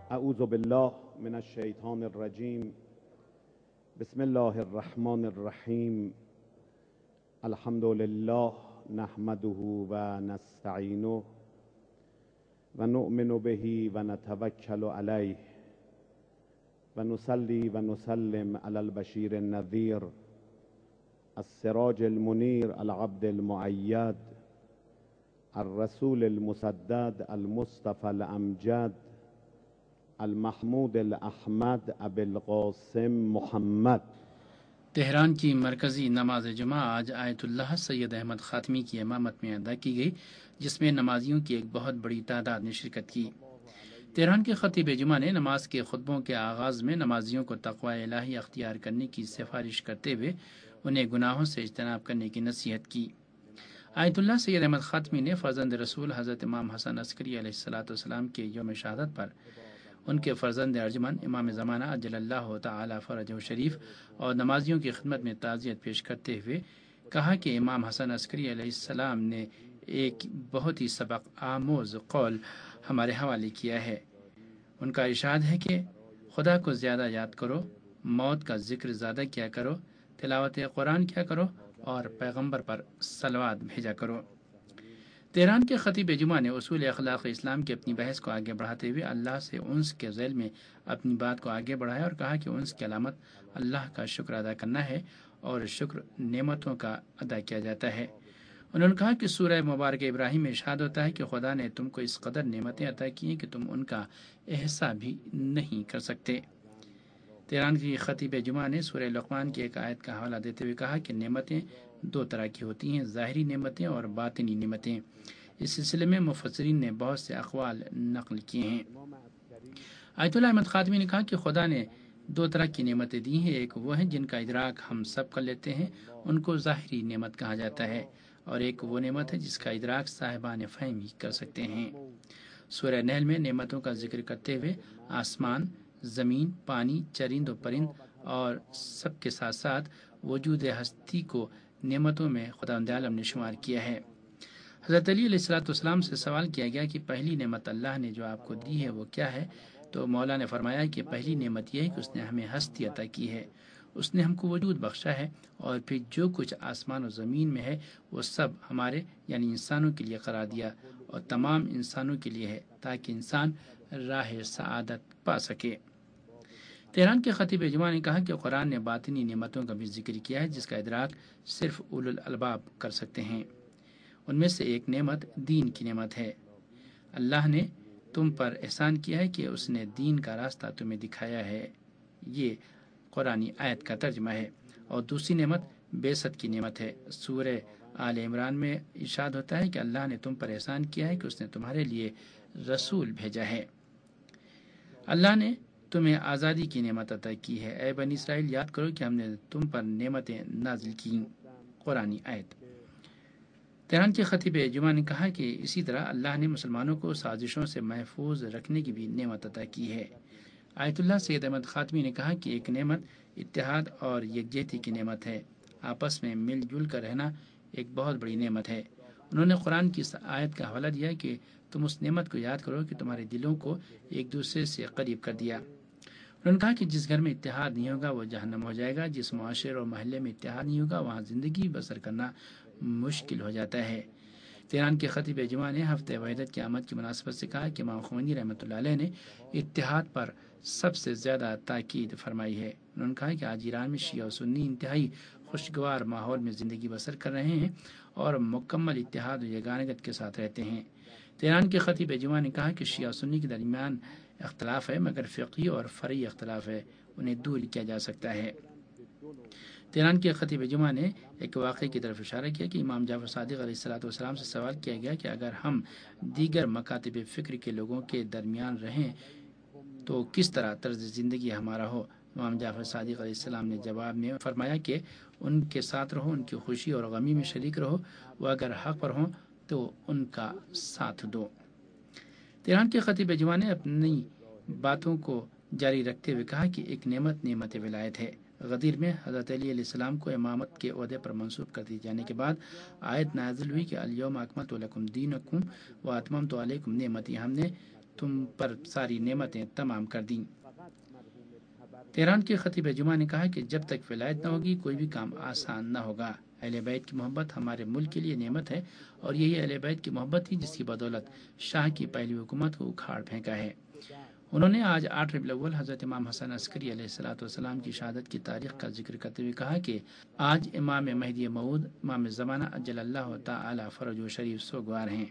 اعوذ بالله من الشیطان الرجیم. بسم الله الرحمن الرحیم. الحمد لله نحمده و نستعینه و نؤمن به و نتوکل علیه و نصلی و نسلم علی البشیر النذیر السراج المنیر العبد المؤید الرسول المسدد المصطفى الامجد المحمود الاحمد ابی القاسم محمد. تہران کی مرکزی نماز جمعہ آج آیت اللہ سید احمد خاتمی کی امامت میں ادا کی گئی، جس میں نمازیوں کی ایک بہت بڑی تعداد نے شرکت کی۔ تہران کے خطیب جمعہ نے نماز کے خطبوں کے آغاز میں نمازیوں کو تقوی الہی اختیار کرنے کی سفارش کرتے ہوئے انہیں گناہوں سے اجتناب کرنے کی نصیحت کی۔ آیت اللہ سید احمد خاتمی نے فرزند رسول حضرت امام حسن عسکری علیہ السلام کے یوم شہادت پر ان کے فرزند ارجمن امام زمانہ اجل اللہ تعالی فرجہ شریف اور نمازیوں کی خدمت میں تعزیت پیش کرتے ہوئے کہا کہ امام حسن عسکری علیہ السلام نے ایک بہت ہی سبق آموز قول ہمارے حوالے کیا ہے۔ ان کا ارشاد ہے کہ خدا کو زیادہ یاد کرو، موت کا ذکر زیادہ کیا کرو، تلاوت قرآن کیا کرو اور پیغمبر پر صلوات بھیجا کرو۔ تہران کے خطیب جمعہ نے اصول اخلاق اسلام کی اپنی بحث کو آگے بڑھاتے ہوئے اللہ سے انس کے ذیل میں اپنی بات کو آگے بڑھایا اور کہا کہ انس کی علامت اللہ کا شکر ادا کرنا ہے اور شکر نعمتوں کا ادا کیا جاتا ہے۔ انہوں نے کہا کہ سورہ مبارک ابراہیم میں ارشاد ہوتا ہے کہ خدا نے تم کو اس قدر نعمتیں عطا کی ہیں کہ تم ان کا احصاء بھی نہیں کر سکتے۔ تہران کی خطیب جمعہ نے سورہ لقمان کی ایک آیت کا حوالہ دیتے ہوئے کہا کہ نعمتیں دو طرح کی ہوتی ہیں، ظاہری نعمتیں اور باطنی نعمتیں۔ اس سلسلے میں مفسرین نے بہت سے اقوال نقل کیے ہیں۔ آیت اللہ احمد خاتمی نے کہا کہ خدا نے دو طرح کی نعمتیں دی ہیں، ایک وہ ہیں جن کا ادراک ہم سب کر لیتے ہیں، ان کو ظاہری نعمت کہا جاتا ہے، اور ایک وہ نعمت ہے جس کا ادراک صاحبان فہم ہی کر سکتے ہیں۔ سورہ نحل میں نعمتوں کا ذکر کرتے ہوئے آسمان، زمین، پانی، چرند و پرند اور سب کے ساتھ ساتھ وجود ہستی کو نعمتوں میں خداوند عالم نے شمار کیا ہے۔ حضرت علی علیہ السلام سے سوال کیا گیا کہ پہلی نعمت اللہ نے جو آپ کو دی ہے وہ کیا ہے؟ تو مولا نے فرمایا کہ پہلی نعمت یہ ہے کہ اس نے ہمیں ہستی عطا کی ہے، اس نے ہم کو وجود بخشا ہے، اور پھر جو کچھ آسمان و زمین میں ہے وہ سب ہمارے یعنی انسانوں کے لیے قرار دیا، اور تمام انسانوں کے لیے ہے تاکہ انسان راہ سعادت پا سکے۔ تہران کے خطیب جمعہ نے کہا کہ قرآن نے باطنی نعمتوں کا بھی ذکر کیا ہے جس کا ادراک صرف اولو الالباب کر سکتے ہیں۔ ان میں سے ایک نعمت دین کی نعمت ہے۔ اللہ نے تم پر احسان کیا ہے کہ اس نے دین کا راستہ تمہیں دکھایا ہے، یہ قرآنی آیت کا ترجمہ ہے۔ اور دوسری نعمت بعثت کی نعمت ہے۔ سورہ آل عمران میں ارشاد ہوتا ہے کہ اللہ نے تم پر احسان کیا ہے کہ اس نے تمہارے لیے رسول بھیجا ہے۔ اللہ نے تمہیں آزادی کی نعمت عطا کی ہے، اے بنی اسرائیل یاد کرو کہ ہم نے تم پر نعمتیں نازل کیں، قرآنی آیت۔ تہران کے خطیب جمعہ نے کہا کہ اسی طرح اللہ نے مسلمانوں کو سازشوں سے محفوظ رکھنے کی بھی نعمت عطا کی ہے۔ آیت اللہ سید احمد خاتمی نے کہا کہ ایک نعمت اتحاد اور یکجہتی کی نعمت ہے، آپس میں مل جل کر رہنا ایک بہت بڑی نعمت ہے۔ انہوں نے قرآن کی اس آیت کا حوالہ دیا کہ تم اس نعمت کو یاد کرو کہ تمہارے دلوں کو ایک دوسرے سے قریب کر دیا۔ انہوں نے کہا کہ جس گھر میں اتحاد نہیں ہوگا وہ جہنم ہو جائے گا، جس معاشرے اور محلے میں اتحاد نہیں ہوگا وہاں زندگی بسر کرنا مشکل ہو جاتا ہے۔ تہران کے خطیب جمعہ نے ہفتہ وحدت کی آمد کی مناسبت سے کہا کہ امام خمینی رحمۃ اللہ علیہ نے اتحاد پر سب سے زیادہ تاکید فرمائی ہے۔ انہوں نے کہا کہ آج ایران میں شیعہ و سنی انتہائی خوشگوار ماحول میں زندگی بسر کر رہے ہیں اور مکمل اتحاد و یگانگت کے ساتھ رہتے ہیں۔ تہران کے خطیب جمعہ نے کہا کہ شیعہ و سنی کے درمیان اختلاف ہے مگر فقہی اور فرعی اختلاف ہے، انہیں دور کیا جا سکتا ہے۔ تہران کے خطیب جمعہ نے ایک واقعے کی طرف اشارہ کیا کہ امام جعفر صادق علیہ السلام سے سوال کیا گیا کہ اگر ہم دیگر مکاتب فکر کے لوگوں کے درمیان رہیں تو کس طرح طرز زندگی ہمارا ہو؟ امام جعفر صادق علیہ السلام نے جواب میں فرمایا کہ ان کے ساتھ رہو، ان کی خوشی اور غمی میں شریک رہو، وہ اگر حق پر ہوں تو ان کا ساتھ دو۔ تہران کے خطیب جمعہ نے اپنی باتوں کو جاری رکھتے ہوئے کہا کہ ایک نعمت ولایت ہے۔ غدیر میں حضرت علی علیہ السلام کو امامت کے عہدے پر منصوب کر دیے جانے کے بعد آیت نازل ہوئی کہ الیوم اکملت لکم دینکم واتممت علیکم نعمتی، ہم نے تم پر ساری نعمتیں تمام کر دیں۔ تہران کے خطیب جمعہ نے کہا کہ جب تک ولایت نہ ہوگی کوئی بھی کام آسان نہ ہوگا۔ اہل بیت کی محبت ہمارے ملک کے لیے نعمت ہے اور یہی اہل بیت کی محبت تھی جس کی بدولت شاہ کی پہلی حکومت کو اکھاڑ پھینکا ہے۔ انہوں نے آج 8 ربیع الاول حضرت امام حسن عسکری علیہ السلام کی شہادت کی تاریخ کا ذکر کرتے ہوئے کہا کہ آج امام مہدی موعود امام زمانہ عجل اللہ تعالی فرجہ شریف سوگوار ہیں۔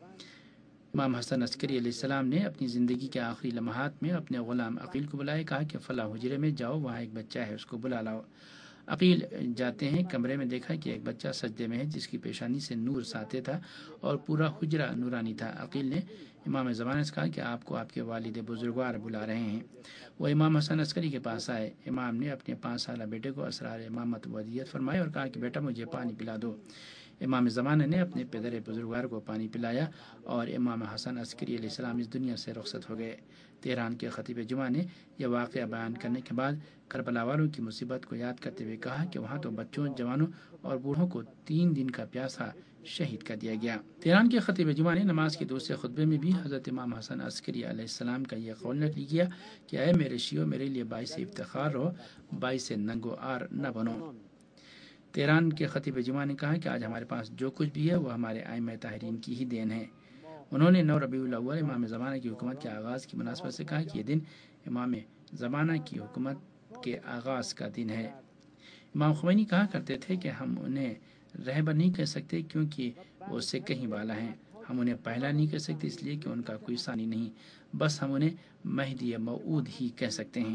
امام حسن عسکری علیہ السلام نے اپنی زندگی کے آخری لمحات میں اپنے غلام عقیل کو بلائے، کہا کہ فلاں حجرے میں جاؤ، وہاں ایک بچہ ہے، اس کو بلا لاؤ۔ عقیل جاتے ہیں، کمرے میں دیکھا کہ ایک بچہ سجدے میں ہے جس کی پیشانی سے نور ساطع تھا اور پورا حجرہ نورانی تھا۔ عقیل نے امام زمانہ سے کہا کہ آپ کو آپ کے والد بزرگوار بلا رہے ہیں۔ وہ امام حسن عسکری کے پاس آئے۔ امام نے اپنے 5 سالہ بیٹے کو اسرار امامت ودیت فرمائے اور کہا کہ بیٹا مجھے پانی پلا دو۔ امام زمانہ نے اپنے پدر بزرگوار کو پانی پلایا اور امام حسن عسکری علیہ السلام اس دنیا سے رخصت ہو گئے۔ تہران کے خطیب جمعہ نے یہ واقعہ بیان کرنے کے بعد کربلا والوں کی مصیبت کو یاد کرتے ہوئے کہا کہ وہاں تو بچوں، جوانوں اور بوڑھوں کو 3 دن کا پیاسا شہید کر دیا گیا۔ تہران کے خطیب جمعہ نے نماز کے دوسرے خطبے میں بھی حضرت امام حسن عسکری علیہ السلام کا یہ قول نقل کیا کہ اے میرے شیعو، میرے لیے باعث افتخار رہو، باعث ننگ و عار نہ بنو۔ تہران کے خطیب جمعہ نے کہا کہ آج ہمارے پاس جو کچھ بھی ہے وہ ہمارے ائمہ طاہرین کی ہی دین ہے۔ انہوں نے 9 ربیع الاول امام زمانہ کی حکومت کے آغاز کی مناسبت سے کہا کہ یہ دن امام زمانہ کی حکومت کے آغاز کا دن ہے۔ امام خمینی کہا کرتے تھے کہ ہم انہیں رہبر نہیں کہہ سکتے کیونکہ وہ اس سے کہیں بالا ہیں، ہم انہیں پہلا نہیں کہہ سکتے اس لیے کہ ان کا کوئی ثانی نہیں، بس ہم انہیں مہدی موعود ہی کہہ سکتے ہیں۔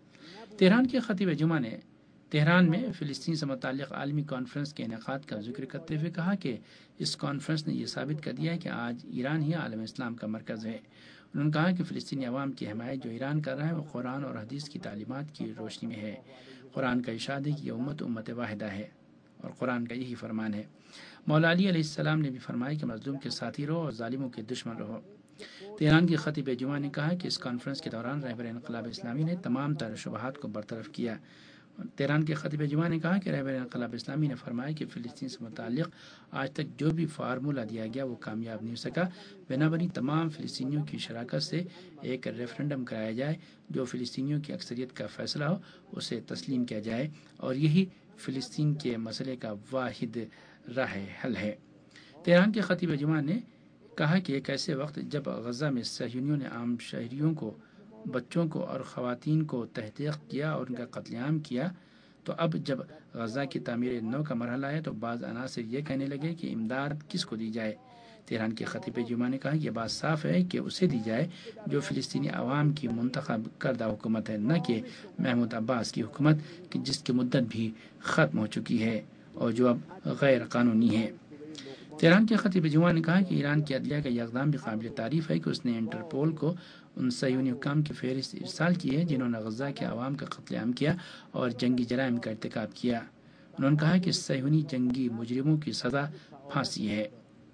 تہران کے خطیب جمعہ نے تہران میں فلسطین سے متعلق عالمی کانفرنس کے انعقاد کا ذکر کرتے ہوئے کہا کہ اس کانفرنس نے یہ ثابت کر دیا ہے کہ آج ایران ہی عالم اسلام کا مرکز ہے۔ انہوں نے کہا کہ فلسطینی عوام کی حمایت جو ایران کر رہا ہے وہ قرآن اور حدیث کی تعلیمات کی روشنی میں ہے۔ قرآن کا ارشاد ہے کہ یہ امت واحدہ ہے اور قرآن کا یہی فرمان ہے۔ مولا علی علیہ السلام نے بھی فرمایا کہ مظلوم کے ساتھی رہو اور ظالموں کے دشمن رہو۔ تہران کے خطیب جمعہ نے کہا کہ اس کانفرنس کے دوران رہبر انقلاب اسلامی نے تمام تر شبہات کو برطرف کیا۔ تہران کے خطیب جمعہ نے کہا کہ رہبر انقلاب اسلامی نے فرمایا کہ فلسطین سے متعلق آج تک جو بھی فارمولہ دیا گیا وہ کامیاب نہیں ہو سکا، بنابراین تمام فلسطینیوں کی شراکت سے ایک ریفرنڈم کرایا جائے، جو فلسطینیوں کی اکثریت کا فیصلہ ہو اسے تسلیم کیا جائے اور یہی فلسطین کے مسئلے کا واحد راہ حل ہے۔ تہران کے خطیب جمعہ نے کہا کہ ایک ایسے وقت جب غزہ میں صہیونیوں نے عام شہریوں کو، بچوں کو اور خواتین کو تحقیق کیا اور ان کا قتل عام کیا، تو اب جب غزہ کی تعمیر نو کا مرحلہ ہے تو بعض عناصر یہ کہنے لگے کہ امداد کس کو دی جائے۔ تہران کے خطیب جمعہ نے کہا کہ یہ بات صاف ہے کہ اسے دی جائے جو فلسطینی عوام کی منتخب کردہ حکومت ہے، نہ کہ محمود عباس کی حکومت کہ جس کی مدت بھی ختم ہو چکی ہے اور جو اب غیر قانونی ہے۔ تہران کے خطیب جمعہ نے کہا کہ ایران کی عدلیہ کا یہ اقدام بھی قابل تعریف ہے کہ اس نے انٹرپول کو ان صہیونی حکام کی فہرست ارسال کی ہے جنہوں نے غزہ کے عوام کا قتل عام کیا اور جنگی جرائم کا ارتکاب کیا۔ انہوں نے کہا کہ صہیونی جنگی مجرموں کی سزا پھانسی ہے۔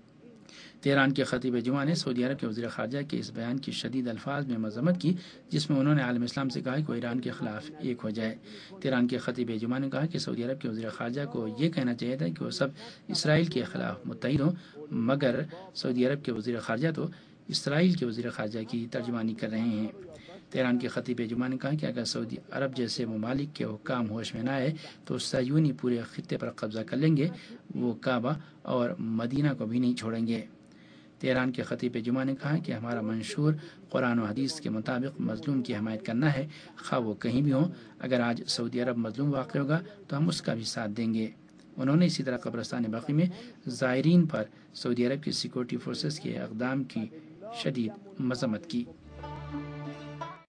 تہران کے خطیب جمعہ نے سعودی عرب کے وزیر خارجہ کے اس بیان کی شدید الفاظ میں مذمت کی جس میں انہوں نے عالم اسلام سے کہا کہ وہ ایران کے خلاف ایک ہو جائے۔ تہران کے خطیب جمعہ نے کہا کہ سعودی عرب کے وزیر خارجہ کو یہ کہنا چاہیے تھا کہ وہ سب اسرائیل کے خلاف متحد ہوں، مگر سعودی عرب کے وزیر خارجہ تو اسرائیل کے وزیر خارجہ کی ترجمانی کر رہے ہیں۔ تہران کے خطیب جمعہ نے کہا کہ اگر سعودی عرب جیسے ممالک کے حکام ہوش میں نہ آئے تو صہیونی پورے خطے پر قبضہ کر لیں گے، وہ کعبہ اور مدینہ کو بھی نہیں چھوڑیں گے۔ تہران کے خطیب جمعہ نے کہا کہ ہمارا منشور قرآن و حدیث کے مطابق مظلوم کی حمایت کرنا ہے، خواہ وہ کہیں بھی ہوں۔ اگر آج سعودی عرب مظلوم واقع ہوگا تو ہم اس کا بھی ساتھ دیں گے۔ انہوں نے اسی طرح قبرستان باقی میں زائرین پر سعودی عرب کی سیکورٹی فورسز کے اقدام کی شدید مذمت کی۔